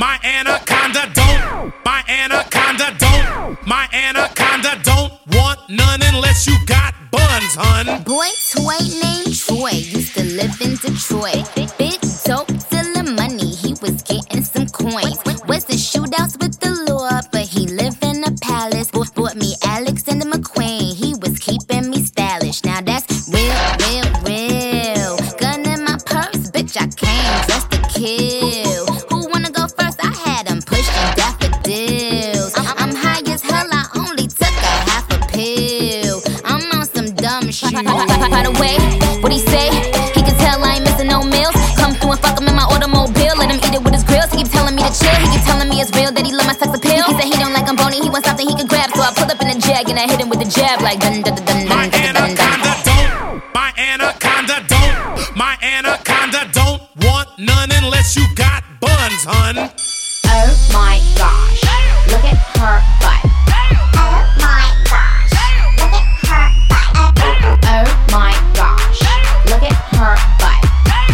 My anaconda don't. My anaconda don't. My anaconda don't want none unless you got buns, hun. Boy toy named Troy used to live in Detroit. Big dope dealing money, he was getting some coins. Was the shootouts with the law, but he lived in a palace. Bought me Alexander McQueen, he was keeping me stylish. Now that's real, real, real. Gun in my purse, bitch, I came dressed to kill. Who wanna go first? I had him pushing daffodils. I'm high as hell, I only took a half a pill. I'm on some dumb shit. By the way, what he say? He can tell I ain't missing no meals. Come through and fuck him in my automobile. Let him eat it with his grills. He keep telling me to chill. He keep telling me it's real that he love my sex appeal. He said he don't like I'm bony. He wants something he can grab. So I pull up in a jag and I hit him with the jab like dun dun dun dun My dun dun dun. anaconda don't. My anaconda don't. My anaconda don't want none unless you got buns, hun. Oh my gosh, look at her butt. Oh my gosh, look at her butt. Oh my gosh, look at her butt.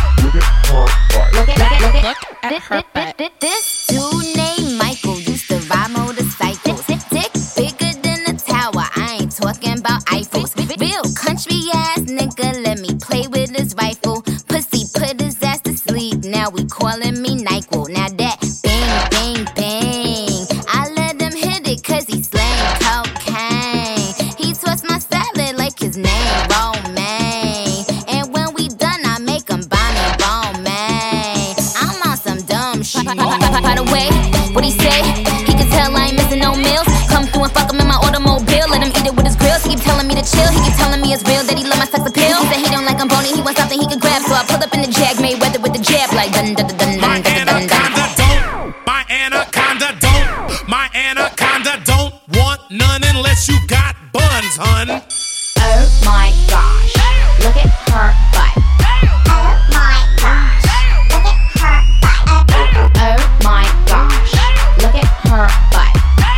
Look at her butt. This dude named Michael used to ride motorcycles. Dick bigger than a tower. I ain't talking about Eiffels. Real country ass nigga, let me play with his rifle. Pussy put his ass to sleep. Now we calling me NyQuil. Now that bang, bang, bang. I let him hit it cause he slang cocaine. He twists my salad like his name Romaine. And when we done, I make him buy me Romaine. I'm on some dumb shit. By the way, what he say? He can tell I ain't missing no meals. Come through and fuck him in my automobile. Let him eat it with his grills. He keep telling me to chill. He keep telling me it's real that he love my sex appeal. He said he don't like I'm bony. He wants something he can grab. So I pull up in the jag, made weather with the jab like dun dun dun dun My dun dun dun dun. anaconda don't. My anaconda don't. My anaconda don't want none unless you got buns, hun. Oh my gosh, look at her butt. Oh my gosh, look at her butt. Oh my gosh, look at her butt.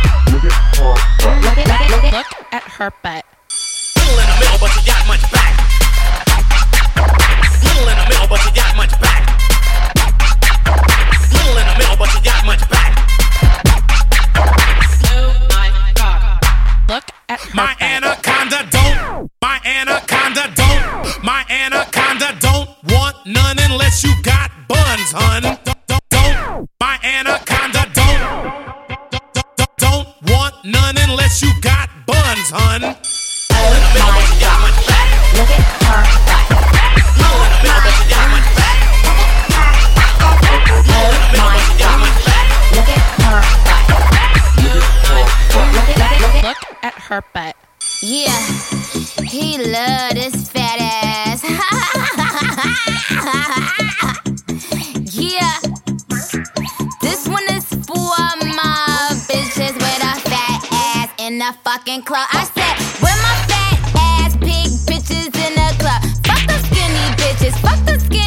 Look at her butt. Little in the middle, but you got much back. Little in the middle, but you got much back. Little in the middle, but you got much back. Oh my god, look at her My butt. anaconda don't. My anaconda don't. My anaconda don't want none unless you got buns, hun. Don't. My anaconda don't want none unless you got buns, hun. Oh my god, look at her butt. Oh my god, look at her butt. Look at her butt. Yeah, he love this fat ass. Yeah, this one is for my bitches with a fat ass in the fucking club. I said, where my fat ass big bitches in the club? Fuck the skinny bitches, fuck the skinny